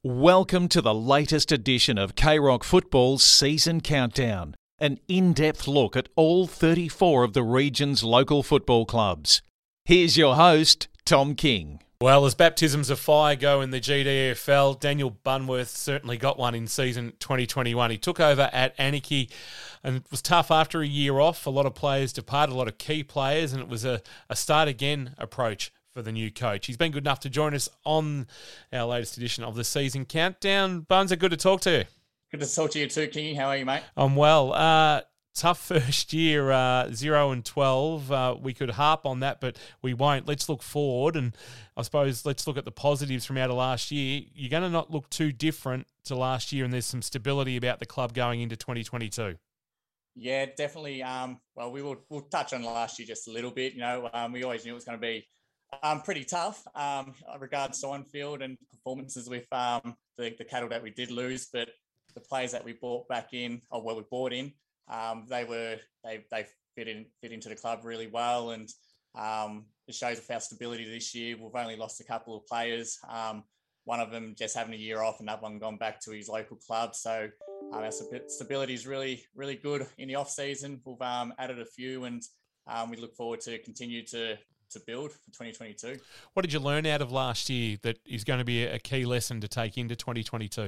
Welcome to the latest edition of K-Rock Football's Season Countdown, an in-depth look at all 34 of the region's local football clubs. Here's your host, Tom King. Well, as baptisms of fire go in the GDFL, Daniel Bunworth certainly got one in season 2021. He took over at Anarchy and it was tough after a year off. A lot of players departed, a lot of key players, and it was a start-again approach for the new coach. He's been good enough to join us on our latest edition of the Season Countdown. Buns, good to talk to you. Good to talk to you too, Kingy. How are you, mate? I'm well. Tough first year, 0-12. We could harp on that, but we won't. Let's look forward, and I suppose let's look at the positives from out of last year. You're going to not look too different to last year, and there's some stability about the club going into 2022. Yeah, definitely. Well, we'll touch on last year just a little bit. We always knew it was going to be pretty tough regards to on-field and performances with the cattle that we did lose, but the players that we brought back in, we brought in, they fit into the club really well, and it shows with our stability this year. We've only lost a couple of players. One of them just having a year off, another one gone back to his local club. So our stability is really, really good in the off season. We've added a few, and we look forward to continue to build for 2022. What did you learn out of last year that is going to be a key lesson to take into 2022?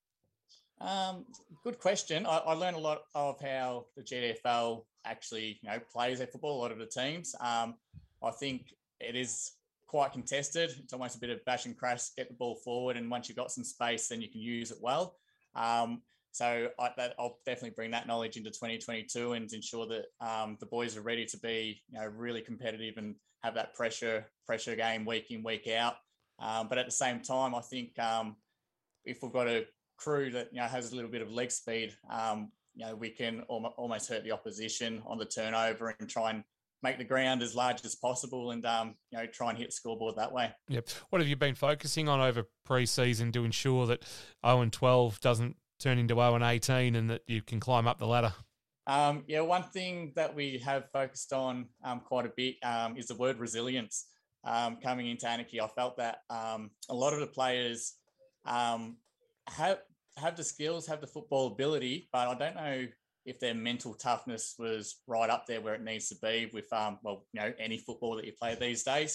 Good question. I learned a lot of how the GDFL actually, plays their football, a lot of the teams. I think it is quite contested. It's almost a bit of bash and crash, get the ball forward, and once you've got some space, then you can use it well. So I'll definitely bring that knowledge into 2022 and ensure that the boys are ready to be, really competitive and have that pressure game week in, week out. But at the same time, I think if we've got a crew that has a little bit of leg speed, we can almost hurt the opposition on the turnover and try and make the ground as large as possible and try and hit the scoreboard that way. Yep. What have you been focusing on over pre-season to ensure that 0-12 doesn't turn into 0-18 and that you can climb up the ladder? One thing that we have focused on quite a bit is the word resilience. Coming into Anarchy, I felt that a lot of the players have the skills, have the football ability, but I don't know if their mental toughness was right up there where it needs to be with, any football that you play these days.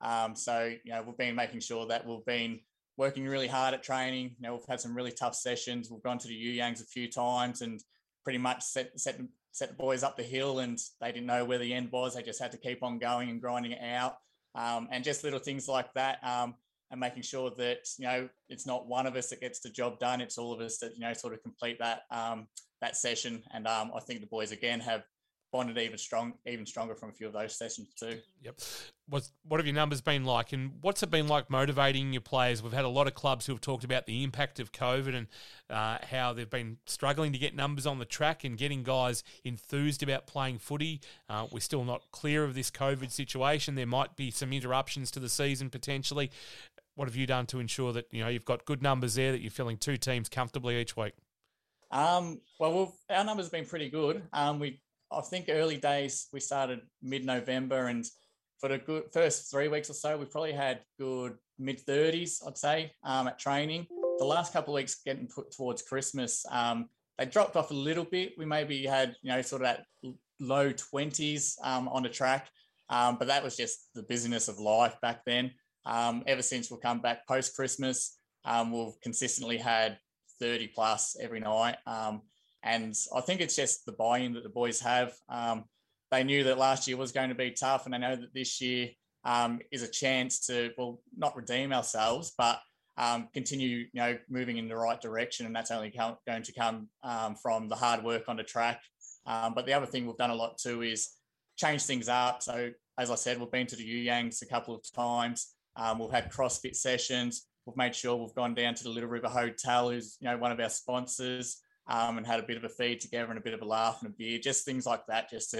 We've been making sure that we've been working really hard at training. We've had some really tough sessions. We've gone to the U-Yangs a few times and pretty much set the boys up the hill, and they didn't know where the end was. They just had to keep on going and grinding it out, and just little things like that, and making sure that it's not one of us that gets the job done. It's all of us that sort of complete that session. And I think the boys again have bonded even stronger from a few of those sessions too. Yep. What have your numbers been like, and what's it been like motivating your players? We've had a lot of clubs who have talked about the impact of COVID and how they've been struggling to get numbers on the track and getting guys enthused about playing footy. We're still not clear of this COVID situation. There might be some interruptions to the season potentially. What have you done to ensure that you've got good numbers there, that you're filling two teams comfortably each week? Our numbers have been pretty good. I think early days we started mid-November, and for the good first 3 weeks or so, we probably had good mid-30s, I'd say, at training. The last couple of weeks getting put towards Christmas, they dropped off a little bit. We maybe had, sort of that low 20s on the track, but that was just the busyness of life back then. Ever since we've come back post-Christmas, we've consistently had 30 plus every night. And I think it's just the buy-in that the boys have. They knew that last year was going to be tough, and they know that this year is a chance to, not redeem ourselves, but continue, moving in the right direction. And that's only going to come from the hard work on the track. But the other thing we've done a lot too is change things up. So as I said, we've been to the U-Yangs a couple of times. We've had CrossFit sessions. We've made sure we've gone down to the Little River Hotel, who's one of our sponsors, and had a bit of a feed together and a bit of a laugh and a beer, just things like that, just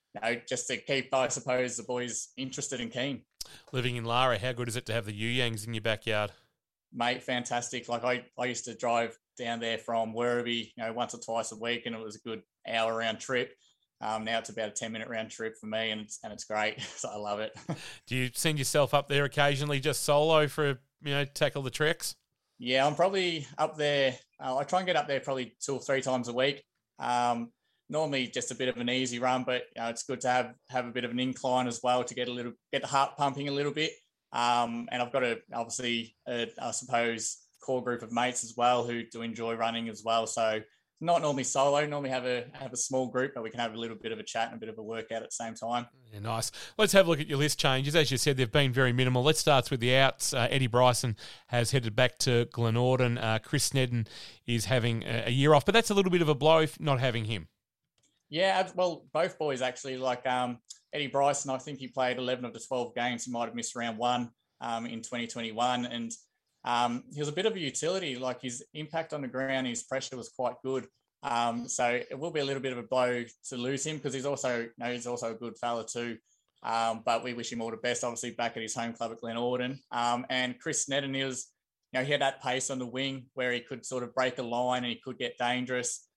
to keep, I suppose, the boys interested and keen. Living in Lara, how good is it to have the U-Yangs in your backyard? Mate, fantastic. Like I used to drive down there from Werribee, once or twice a week, and it was a good hour round trip. Now it's about a 10-minute round trip for me, and it's great. So I love it. Do you send yourself up there occasionally just solo for tackle the treks? Yeah, I'm probably up there. I try and get up there probably 2 or 3 times a week. Normally just a bit of an easy run, but it's good to have a bit of an incline as well to get the heart pumping a little bit. And I've got I suppose, core group of mates as well who do enjoy running as well. So not normally solo, normally have a small group, but we can have a little bit of a chat and a bit of a workout at the same time. Yeah, nice. Let's have a look at your list changes. As you said, they've been very minimal. Let's start with the outs. Eddie Bryson has headed back to Glenordan. Chris Snedden is having a year off, but that's a little bit of a blow if not having him. Yeah, well, both boys actually. Like Eddie Bryson, I think he played 11 of the 12 games. He might have missed round 1 in 2021, and he was a bit of a utility. Like his impact on the ground, his pressure was quite good. So it will be a little bit of a blow to lose him because he's also a good fella too. But we wish him all the best. Obviously, back at his home club at Glenordan. And Chris Snedden, he had that pace on the wing where he could sort of break a line and he could get dangerous.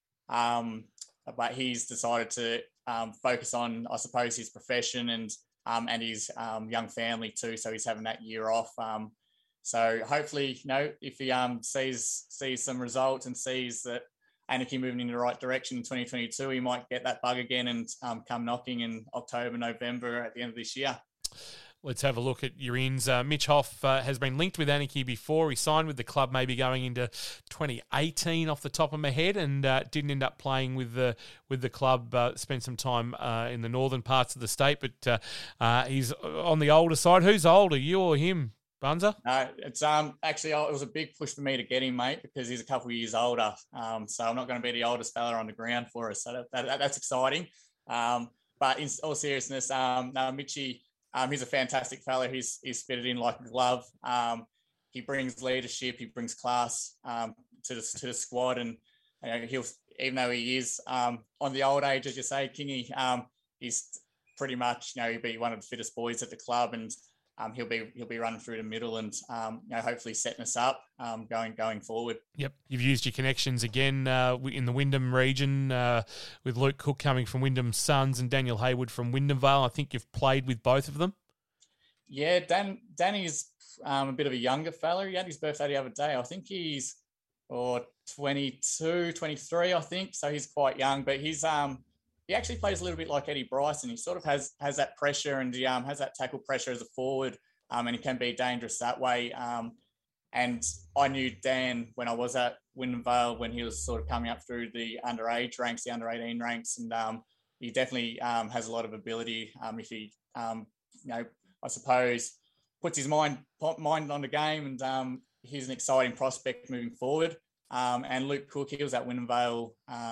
But he's decided to focus on, I suppose, his profession and his young family too. So he's having that year off. So hopefully, if he sees some results and sees that Anarchy moving in the right direction in 2022, he might get that bug again and come knocking in October, November at the end of this year. Let's have a look at your ins. Mitch Hoff has been linked with Anarchy before. He signed with the club maybe going into 2018 off the top of my head and didn't end up playing with the club. Spent some time in the northern parts of the state, but he's on the older side. Who's older, you or him, Bunza? It's actually it was a big push for me to get him, mate, because he's a couple of years older. So I'm not going to be the oldest fella on the ground for us. So that's exciting. But in all seriousness, Mitchie. He's a fantastic fellow. He's fitted in like a glove. He brings leadership. He brings class to the squad, and he'll, even though he is on the old age, as you say, Kingy, he's pretty much he'll be one of the fittest boys at the club, and he'll be running through the middle and hopefully setting us up going forward. Yep, you've used your connections again in the Wyndham region with Luke Cook coming from Wyndham Suns and Daniel Haywood from Wyndham Vale. I think you've played with both of them. Yeah, Danny's a bit of a younger fella. He had his birthday the other day. I think he's 22, 23, I think. So he's quite young, but he's he actually plays a little bit like Eddie Bryson. He sort of has that pressure and he has that tackle pressure as a forward, and he can be dangerous that way. And I knew Dan when I was at Wyndham Vale when he was sort of coming up through the underage ranks, the under 18 ranks, and he definitely has a lot of ability. If he, I suppose, puts his mind on the game, and he's an exciting prospect moving forward. And Luke Cook, he was at Wyndham Vale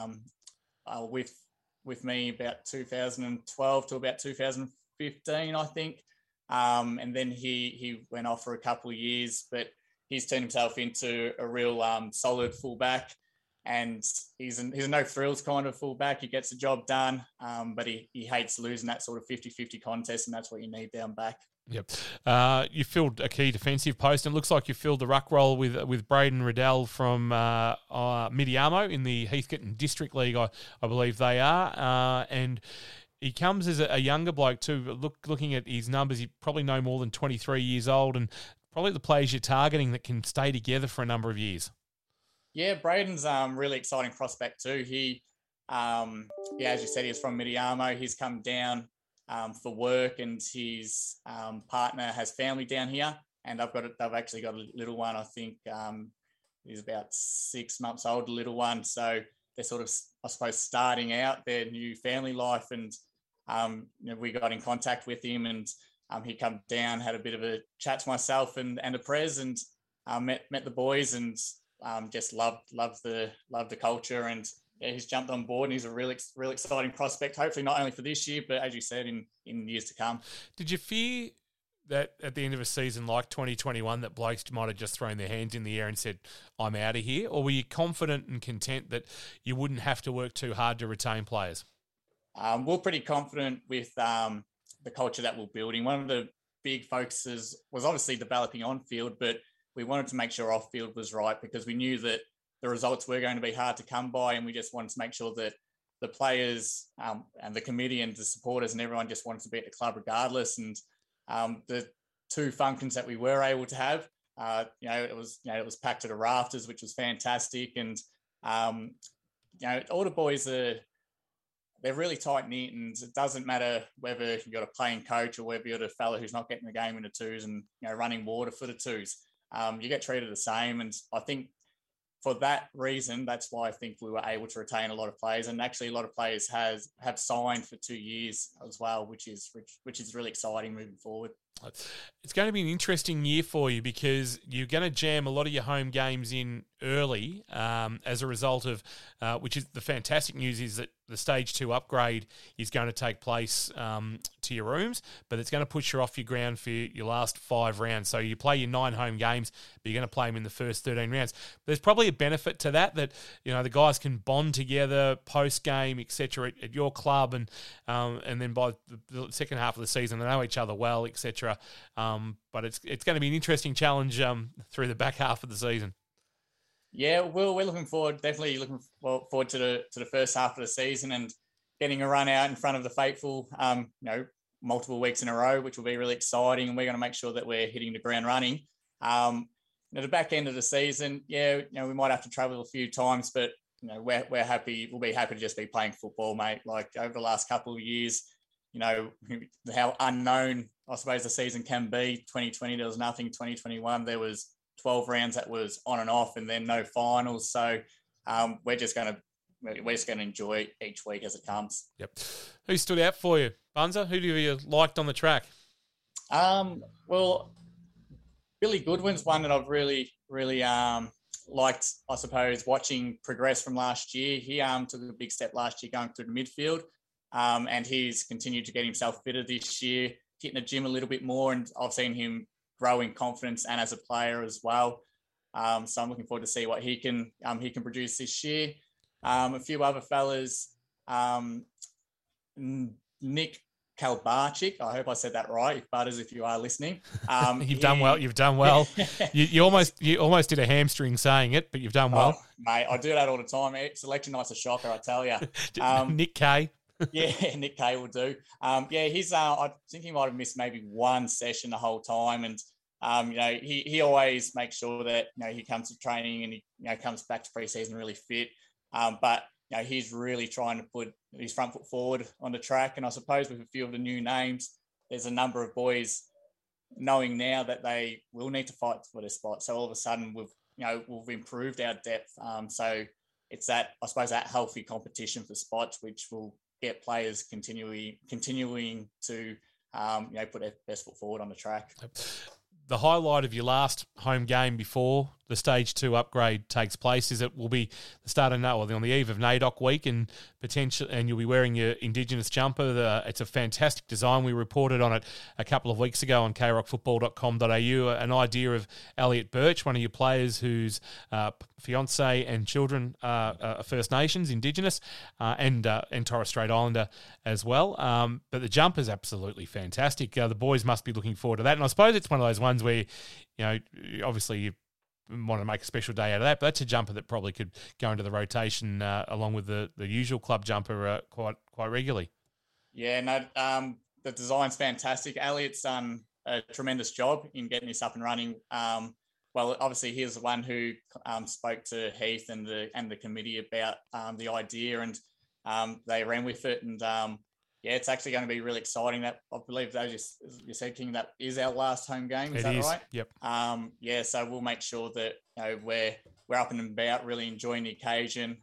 with me about 2012 to about 2015, I think. And then he went off for a couple of years, but he's turned himself into a real solid fullback. And he's a no frills kind of fullback. He gets the job done, but he hates losing that sort of 50-50 contest, and that's what you need down back. Yep. You filled a key defensive post, and it looks like you filled the ruck role with Braden Riddell from Midiamo in the Heathcote District League, I believe they are. And he comes as a younger bloke too. Looking at his numbers, he's probably no more than 23 years old, and probably the players you're targeting that can stay together for a number of years. Yeah, Braden's really exciting prospect too. He, as you said, he's from Midiamo. He's come down for work, and his partner has family down here, and they've actually got a little one. I think he's about 6 months old, a little one. So they're sort of, I suppose, starting out their new family life, and we got in contact with him, and he come down, had a bit of a chat to myself and a Prez, and met the boys, and just loved the culture, and yeah, he's jumped on board, and he's a real exciting prospect, hopefully not only for this year, but as you said, in years to come. Did you fear that at the end of a season like 2021 that blokes might have just thrown their hands in the air and said, I'm out of here? Or were you confident and content that you wouldn't have to work too hard to retain players? We're pretty confident with the culture that we're building. One of the big focuses was obviously developing on field, but we wanted to make sure off field was right, because we knew that the results were going to be hard to come by, and we just wanted to make sure that the players and the committee and the supporters and everyone just wanted to be at the club regardless. And the two functions that we were able to have, It was packed to the rafters, which was fantastic. And all the boys they're really tight knit, and it doesn't matter whether you've got a playing coach or whether you're the fella who's not getting the game in the twos and running water for the twos. You get treated the same, and I think for that reason, that's why I think we were able to retain a lot of players, and actually a lot of players have signed for 2 years as well, which is really exciting moving forward. It's going to be an interesting year for you because you're going to jam a lot of your home games in early as a result of, which is the fantastic news is that the Stage 2 upgrade is going to take place to your rooms, but it's going to push you off your ground for your last 5 rounds. So you play your 9 home games, but you're going to play them in the first 13 rounds. There's probably a benefit to that the guys can bond together post-game, etc. at your club, and then by the second half of the season, they know each other well, etc. But it's going to be an interesting challenge through the back half of the season. Yeah, we're looking forward. Definitely looking forward to the first half of the season and getting a run out in front of the faithful. Multiple weeks in a row, which will be really exciting, and we're going to make sure that we're hitting the ground running. At the back end of the season, we might have to travel a few times, but we're happy. We'll be happy to just be playing football, mate. Like over the last couple of years, how unknown I suppose the season can be. 2020 there was nothing. 2021 there was 12 rounds that was on and off, and then no finals. So we're just going to enjoy each week as it comes. Yep. Who stood out for you, Bunza? Who do you liked on the track? Well, Billy Goodwin's one that I've really liked, I suppose, watching progress from last year. He took a big step last year going through the midfield, and he's continued to get himself fitter this year, hitting the gym a little bit more, and I've seen him grow in confidence and as a player as well. So I'm looking forward to see what he can produce this year. A few other fellas, Nick Kalbarczyk. I hope I said that right. Butters, if you are listening, You've done well. you almost did a hamstring saying it, but you've done well, mate. I do that all the time. Selection night's a shocker, I tell you. Nick K. Yeah, Nick Kay will do. He's. I think he might have missed maybe one session the whole time, and he always makes sure that he comes to training and he comes back to pre-season really fit. But he's really trying to put his front foot forward on the track, and I suppose with a few of the new names, there's a number of boys knowing now that they will need to fight for their spot. So all of a sudden we've improved our depth. So it's that, I suppose, that healthy competition for spots, which will get players continuing to put their best foot forward on the track. The highlight of your last home game before the Stage 2 upgrade takes place is it will be the start of on the eve of NAIDOC week, and you'll be wearing your Indigenous jumper. It's a fantastic design. We reported on it a couple of weeks ago on krockfootball.com.au. An idea of Elliot Birch, one of your players whose fiance and children are First Nations, Indigenous, and Torres Strait Islander as well. But the jumper's absolutely fantastic. The boys must be looking forward to that. And I suppose it's one of those ones where, obviously you want to make a special day out of that, but that's a jumper that probably could go into the rotation along with the usual club jumper quite regularly. Yeah, no, the design's fantastic. Elliot's done a tremendous job in getting this up and running. Well, obviously, he's the one who spoke to Heath and the committee about the idea, and they ran with it. And it's actually going to be really exciting. That I believe you said, King, that is our last home game. Is that right? Yep. So we'll make sure that we're up and about, really enjoying the occasion,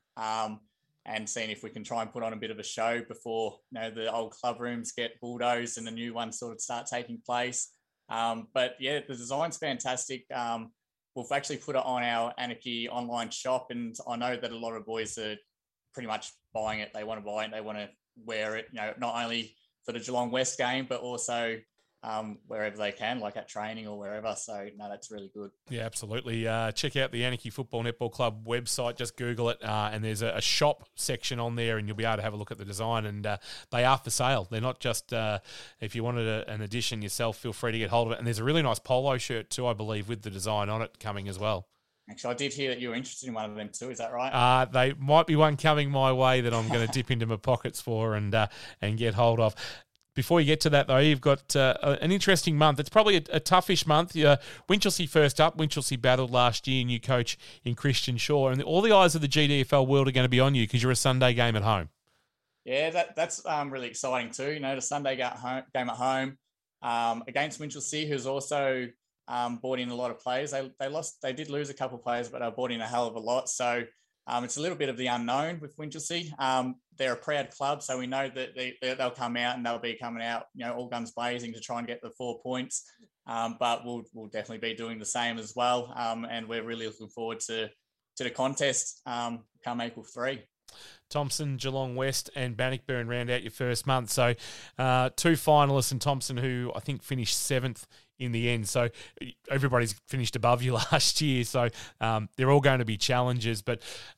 and seeing if we can try and put on a bit of a show before the old club rooms get bulldozed and the new ones sort of start taking place. But the design's fantastic. We've actually put it on our Anarchy online shop, and I know that a lot of boys are pretty much buying it. They want to buy it. They want to wear it, not only for the Geelong West game, but also wherever they can, like at training or wherever. So, no, that's really good. Yeah, absolutely. Check out the Anarchy Football Netball Club website. Just Google it, and there's a shop section on there, and you'll be able to have a look at the design. And they are for sale. They're not just, if you wanted an edition yourself, feel free to get hold of it. And there's a really nice polo shirt too, I believe, with the design on it coming as well. Actually, I did hear that you were interested in one of them too. Is that right? They might be one coming my way that I'm going to dip into my pockets for and get hold of. Before you get to that, though, you've got an interesting month. It's probably a toughish month. Winchelsea first up. Winchelsea battled last year, new coach in Christian Shaw. And all the eyes of the GDFL world are going to be on you because you're a Sunday game at home. Yeah, that's really exciting too. The Sunday game at home against Winchelsea, who's also brought in a lot of players. They did lose a couple of players, but they brought in a hell of a lot. So it's a little bit of the unknown with Winchelsea. They're a proud club, so we know that they'll come out and they'll be coming out, all guns blazing to try and get the 4 points. But we'll definitely be doing the same as well. And we're really looking forward to the contest come April 3. Thompson, Geelong West and Bannockburn round out your first month. So 2 finalists, and Thompson, who I think finished 7th in the end. So everybody's finished above you last year. So they're all going to be challenges. But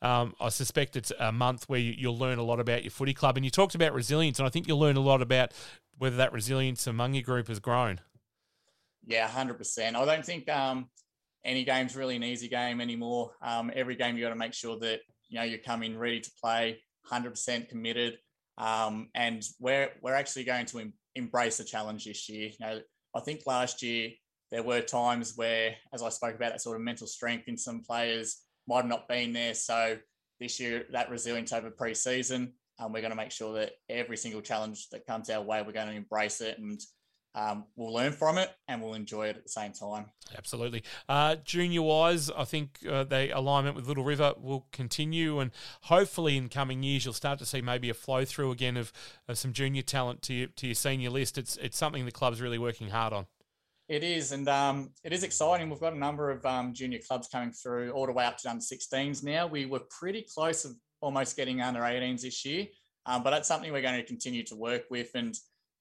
I suspect it's a month where you'll learn a lot about your footy club. And you talked about resilience, and I think you'll learn a lot about whether that resilience among your group has grown. Yeah, 100%. I don't think any game's really an easy game anymore. Every game you got to make sure that you come in ready to play, 100% committed, and we're actually going to embrace the challenge this year. I think last year there were times where, as I spoke about, that sort of mental strength in some players might have not been there. So this year, that resilience over pre-season, we're going to make sure that every single challenge that comes our way, we're going to embrace it, and we'll learn from it and we'll enjoy it at the same time. Absolutely. Junior-wise, I think the alignment with Little River will continue, and hopefully in coming years you'll start to see maybe a flow-through again of some junior talent to your senior list. It's something the club's really working hard on. It is, and it is exciting. We've got a number of junior clubs coming through all the way up to under-16s now. We were pretty close of almost getting under-18s this year, but that's something we're going to continue to work with, and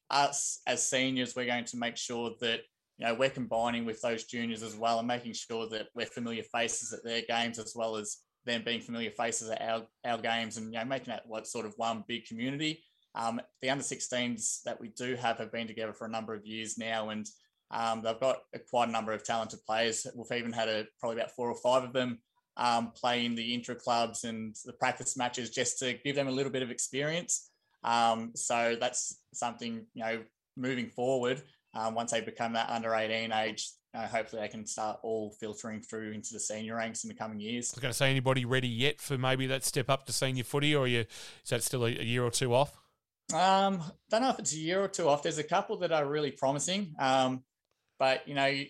us as seniors, we're going to make sure that we're combining with those juniors as well, and making sure that we're familiar faces at their games as well as them being familiar faces at our games, and making that what sort of one big community. The under-16s that we do have been together for a number of years now, and they've got quite a number of talented players. We've even had probably about 4 or 5 of them play in the intra clubs and the practice matches just to give them a little bit of experience. So that's something, moving forward, once they become that under 18 age, hopefully they can start all filtering through into the senior ranks in the coming years. I was going to say, anybody ready yet for maybe that step up to senior footy, or is that still a year or 2 off? Don't know if it's a year or 2 off. There's a couple that are really promising, but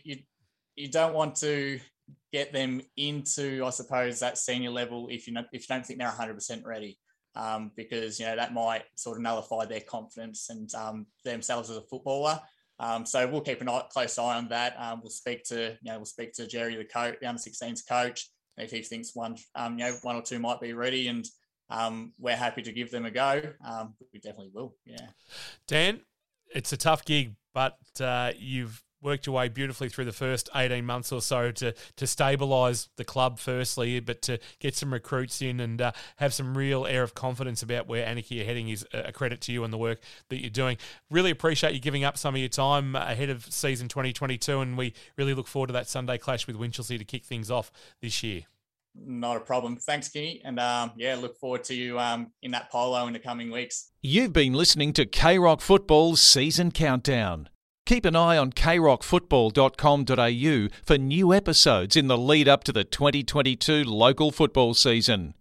you don't want to get them into, I suppose, that senior level if you don't think they're 100% ready. Because that might sort of nullify their confidence and themselves as a footballer. So we'll keep a close eye on that. We'll speak to Jerry, the coach, the under-16s coach, if he thinks one or 2 might be ready, and we're happy to give them a go. We definitely will. Yeah. Dan, it's a tough gig, but you've worked your way beautifully through the first 18 months or so to stabilise the club firstly, but to get some recruits in and have some real air of confidence about where Anarchy are heading is a credit to you and the work that you're doing. Really appreciate you giving up some of your time ahead of season 2022, and we really look forward to that Sunday clash with Winchelsea to kick things off this year. Not a problem. Thanks, Kenny. And look forward to you in that polo in the coming weeks. You've been listening to K-Rock Football's Season Countdown. Keep an eye on krockfootball.com.au for new episodes in the lead up to the 2022 local football season.